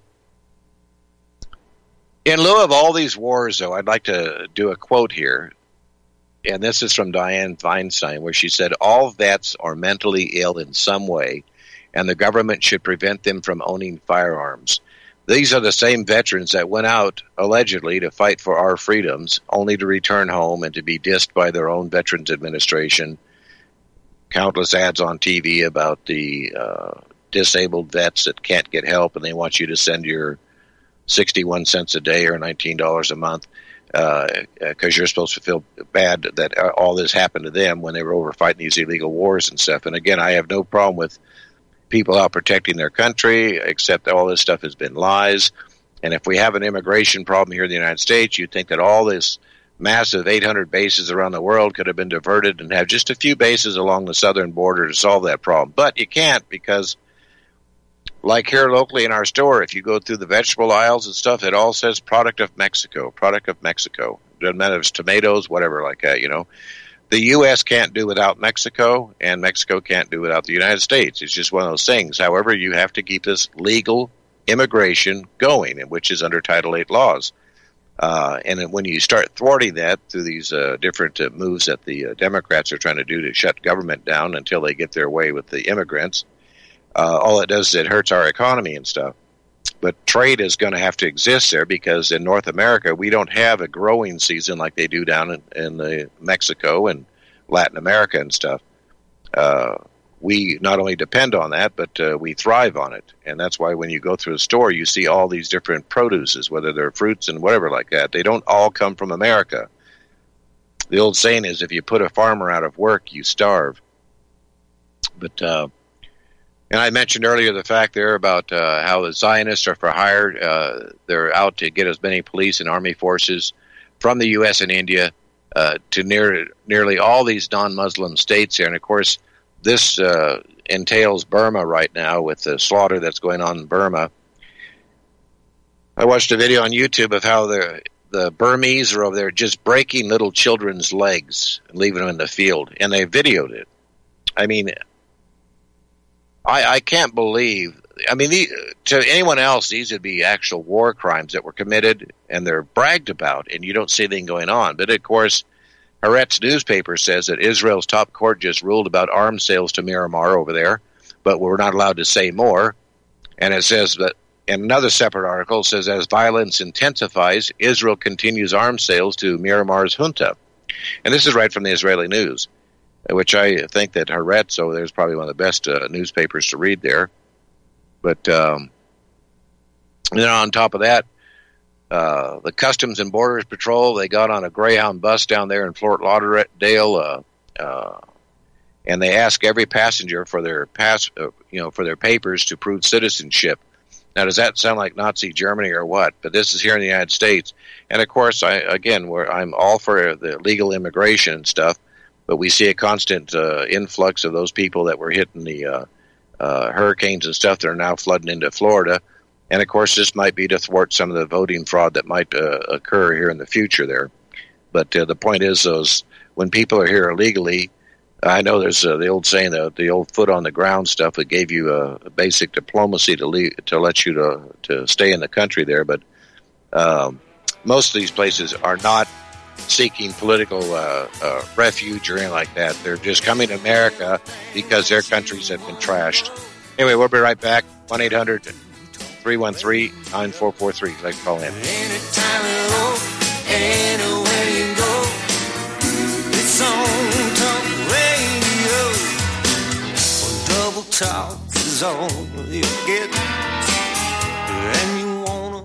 in lieu of all these wars, though, I'd like to do a quote here. And this is from Dianne Feinstein, where she said, all vets are mentally ill in some way, and the government should prevent them from owning firearms. These are the same veterans that went out, allegedly, to fight for our freedoms, only to return home and to be dissed by their own Veterans Administration. Countless ads on TV about the disabled vets that can't get help, and they want you to send your 61 cents a day or $19 a month because you're supposed to feel bad that all this happened to them when they were over fighting these illegal wars and stuff. And again, I have no problem with people out protecting their country, except that all this stuff has been lies. And if we have an immigration problem here in the United States, you'd think that all this massive 800 bases around the world could have been diverted and have just a few bases along the southern border to solve that problem. But you can't, because like here locally in our store, if you go through the vegetable aisles and stuff, it all says product of Mexico, product of Mexico. Doesn't matter if it's tomatoes, whatever like that, you know. The U.S. can't do without Mexico, and Mexico can't do without the United States. It's just one of those things. However, you have to keep this legal immigration going, which is under Title VIII laws. And when you start thwarting that through these different moves that the Democrats are trying to do to shut government down until they get their way with the immigrants, all it does is it hurts our economy and stuff. But trade is going to have to exist there, because in North America, we don't have a growing season like they do down in Mexico and Latin America and stuff. We not only depend on that, but we thrive on it. And that's why when you go through a store, you see all these different produces, whether they're fruits and whatever like that. They don't all come from America. The old saying is, if you put a farmer out of work, you starve. But and I mentioned earlier the fact there about how the Zionists are for hire. They're out to get as many police and army forces from the U.S. and India to nearly all these non-Muslim states here. And, of course, this entails Burma right now with the slaughter that's going on in Burma. I watched a video on YouTube of how the Burmese are over there just breaking little children's legs and leaving them in the field, and they videoed it. I mean, I can't believe. I mean, to anyone else, these would be actual war crimes that were committed, and they're bragged about, and you don't see anything going on. But, of course, Haaretz newspaper says that Israel's top court just ruled about arms sales to Myanmar over there, but we're not allowed to say more. And it says that, in another separate article, it says, as violence intensifies, Israel continues arms sales to Myanmar's junta. And this is right from the Israeli news, which I think that Haaretz over there is probably one of the best newspapers to read there. But on top of that, the Customs and Borders Patrol, they got on a Greyhound bus down there in Fort Lauderdale, and they ask every passenger for their for their papers to prove citizenship. Now, does that sound like Nazi Germany or what? But this is here in the United States, and of course, I'm all for the legal immigration and stuff, but we see a constant influx of those people that were hitting the hurricanes and stuff that are now flooding into Florida. And, of course, this might be to thwart some of the voting fraud that might occur here in the future there. But the point is, when people are here illegally, I know there's the old saying, the old foot on the ground stuff that gave you a basic diplomacy to let you to stay in the country there. But most of these places are not seeking political refuge or anything like that. They're just coming to America because their countries have been trashed. Anyway, we'll be right back. 1-800-313-9443. Like to call in. Anytime you go, anywhere you go, it's on Talk Radio. Double Talk is all you get, and you wanna.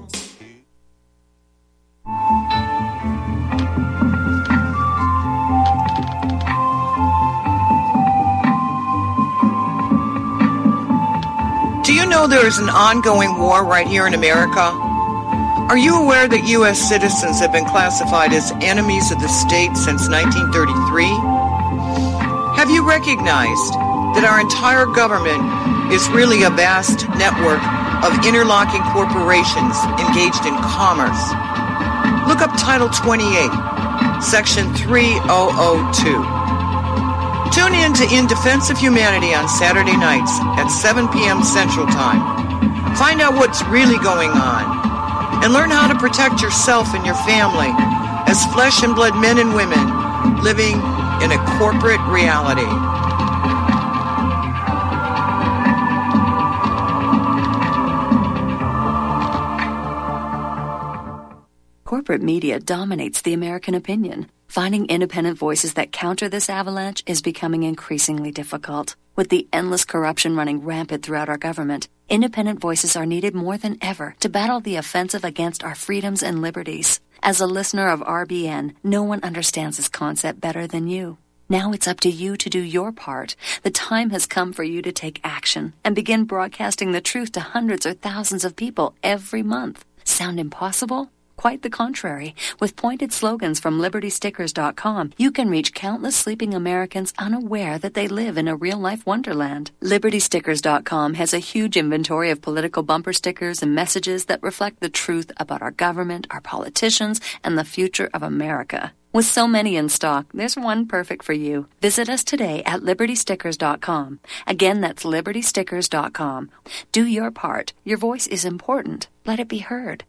Do you know there is an ongoing war right here in America? Are you aware that U.S. citizens have been classified as enemies of the state since 1933? Have you recognized that our entire government is really a vast network of interlocking corporations engaged in commerce? Look up Title 28, Section 3002. Tune in to In Defense of Humanity on Saturday nights at 7 p.m. Central Time. Find out what's really going on and learn how to protect yourself and your family as flesh and blood men and women living in a corporate reality. Corporate media dominates the American opinion. Finding independent voices that counter this avalanche is becoming increasingly difficult. With the endless corruption running rampant throughout our government, independent voices are needed more than ever to battle the offensive against our freedoms and liberties. As a listener of RBN, no one understands this concept better than you. Now it's up to you to do your part. The time has come for you to take action and begin broadcasting the truth to hundreds or thousands of people every month. Sound impossible? Quite the contrary. With pointed slogans from LibertyStickers.com, you can reach countless sleeping Americans unaware that they live in a real-life wonderland. LibertyStickers.com has a huge inventory of political bumper stickers and messages that reflect the truth about our government, our politicians, and the future of America. With so many in stock, there's one perfect for you. Visit us today at LibertyStickers.com. Again, that's LibertyStickers.com. Do your part. Your voice is important. Let it be heard.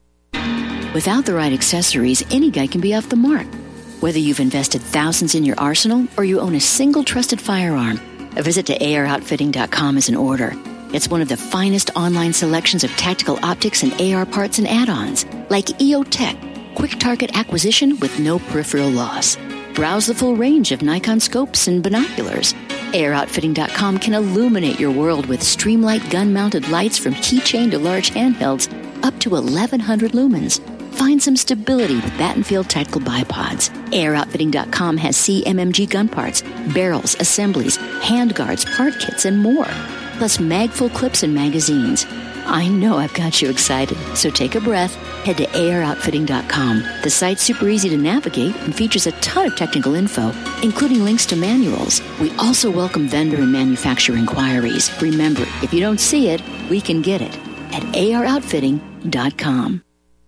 Without the right accessories, any guy can be off the mark. Whether you've invested thousands in your arsenal or you own a single trusted firearm, a visit to AROutfitting.com is in order. It's one of the finest online selections of tactical optics and AR parts and add-ons, like EOTech, quick target acquisition with no peripheral loss. Browse the full range of Nikon scopes and binoculars. AROutfitting.com can illuminate your world with Streamlight gun-mounted lights from keychain to large handhelds up to 1,100 lumens. Find some stability with Battenfield Tactical Bipods. AirOutfitting.com has CMMG gun parts, barrels, assemblies, handguards, part kits, and more. Plus magful clips and magazines. I know I've got you excited, so take a breath. Head to AirOutfitting.com. The site's super easy to navigate and features a ton of technical info, including links to manuals. We also welcome vendor and manufacturer inquiries. Remember, if you don't see it, we can get it. at aroutfitting.com.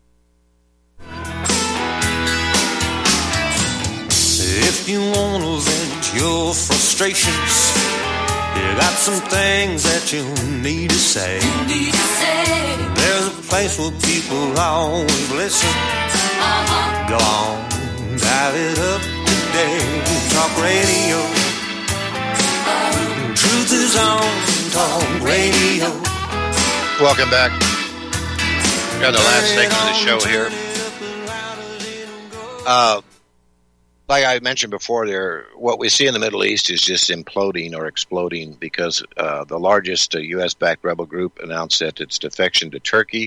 If you want to vent your frustrations, you got some things that you need to say. There's a place where people always listen. Go on, dive it up today. Talk radio. Truth is on Talk Radio. Welcome back. We're on the last segment of the show here. Like I mentioned before, what we see in the Middle East is just imploding or exploding because the largest U.S.-backed rebel group announced that its defection to Turkey.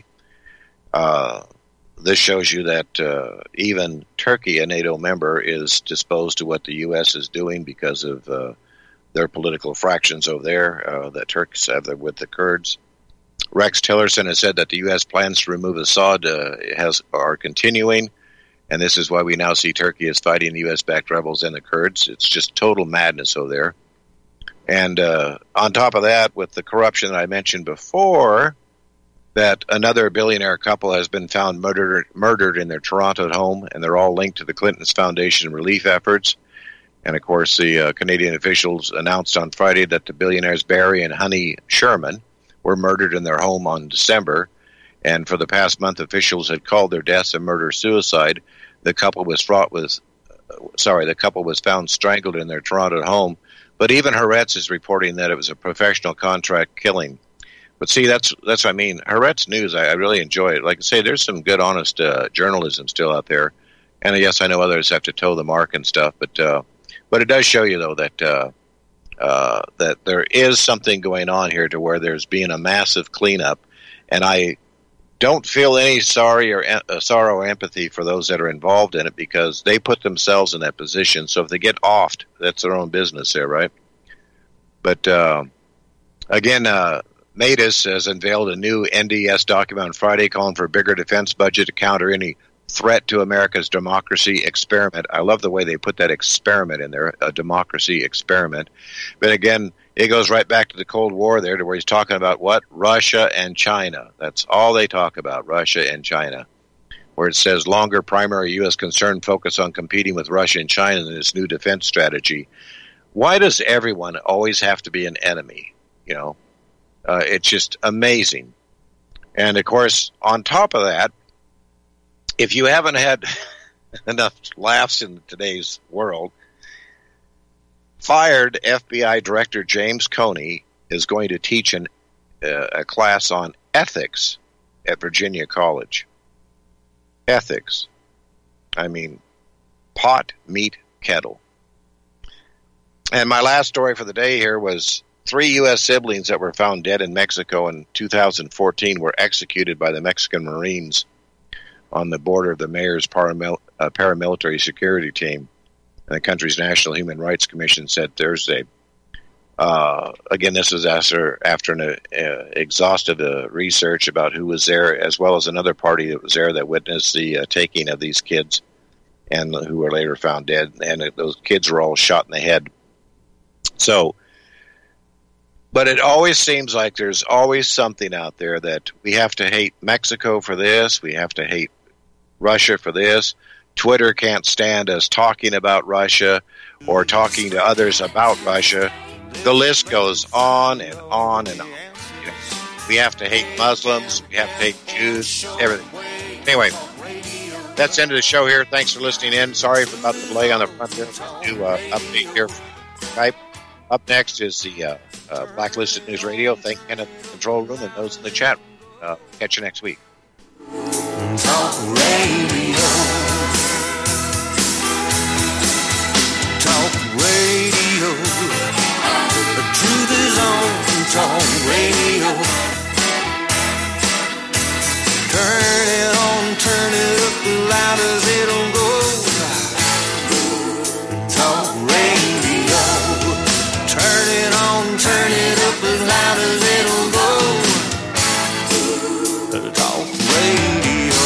This shows you that even Turkey, a NATO member, is disposed to what the U.S. is doing because of their political fractions over there that Turks have with the Kurds. Rex Tillerson has said that the U.S. plans to remove Assad are continuing. And this is why we now see Turkey is fighting the U.S.-backed rebels and the Kurds. It's just total madness over there. And on top of that, with the corruption that I mentioned before, that another billionaire couple has been found murdered in their Toronto home, and they're all linked to the Clinton's Foundation relief efforts. And, of course, the Canadian officials announced on Friday that the billionaires Barry and Honey Sherman were murdered in their home on December. And for the past month, officials had called their deaths a murder-suicide. The couple was found strangled in their Toronto home. But even Haaretz is reporting that it was a professional contract killing. But see, that's what I mean. Haaretz News, I really enjoy it. Like I say, there's some good, honest journalism still out there. And yes, I know others have to toe the mark and stuff. But it does show you, though, that there is something going on here to where there's being a massive cleanup. And I don't feel any sorrow or empathy for those that are involved in it because they put themselves in that position. So if they get offed, that's their own business there, right? But again, Mattis has unveiled a new NDS document on Friday calling for a bigger defense budget to counter any threat to America's democracy experiment. I love the way they put that experiment in there, a democracy experiment. But again, it goes right back to the Cold War there, to where he's talking about what? Russia and China. That's all they talk about, Russia and China. Where it says longer primary U.S. concern focus on competing with Russia and China in its new defense strategy. Why does everyone always have to be an enemy? You know, it's just amazing. And, of course, on top of that, if you haven't had enough laughs in today's world, fired FBI Director James Comey is going to teach a class on ethics at Virginia College. Ethics. I mean, pot, meat, kettle. And my last story for the day here was 3 U.S. siblings that were found dead in Mexico in 2014 were executed by the Mexican Marines on the border of the mayor's paramilitary security team. And the country's National Human Rights Commission said Thursday. Again, this was after an exhaustive research about who was there, as well as another party that was there that witnessed the taking of these kids and who were later found dead. And those kids were all shot in the head. So, but it always seems like there's always something out there that we have to hate Mexico for this, we have to hate Russia for this. Twitter can't stand us talking about Russia or talking to others about Russia. The list goes on and on and on. You know, we have to hate Muslims. We have to hate Jews. Everything. Anyway, that's the end of the show here. Thanks for listening in. Sorry about the delay on the front there. Do update here. Skype. Up next is the Blacklisted News Radio. Thank Ken at the control room and those in the chat room. Catch you next week. Talk radio. Talk radio. The truth is on Talk radio. Turn it on, turn it up loud as it'll go. Talk radio. Turn it on, turn it up as loud as it'll go. Talk radio.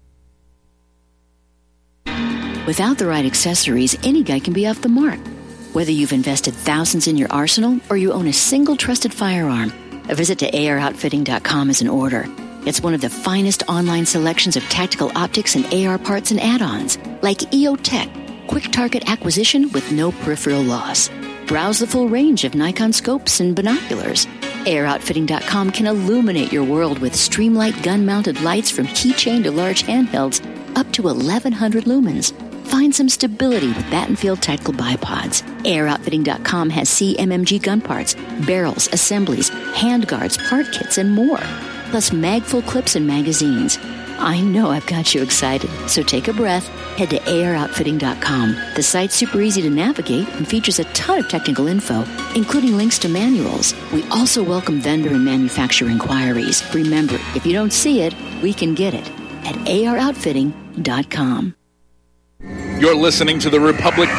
Without the right accessories, any guy can be off the mark. Whether you've invested thousands in your arsenal or you own a single trusted firearm, a visit to AROutfitting.com is in order. It's one of the finest online selections of tactical optics and AR parts and add-ons, like EOTech, quick target acquisition with no peripheral loss. Browse the full range of Nikon scopes and binoculars. AROutfitting.com can illuminate your world with Streamlight gun-mounted lights from keychain to large handhelds, up to 1,100 lumens. Find some stability with Battenfield Tactical Bipods. AROutfitting.com has CMMG gun parts, barrels, assemblies, handguards, part kits, and more. Plus mag-full clips and magazines. I know I've got you excited, so take a breath. Head to AROutfitting.com. The site's super easy to navigate and features a ton of technical info, including links to manuals. We also welcome vendor and manufacturer inquiries. Remember, if you don't see it, we can get it at AROutfitting.com. You're listening to the Republic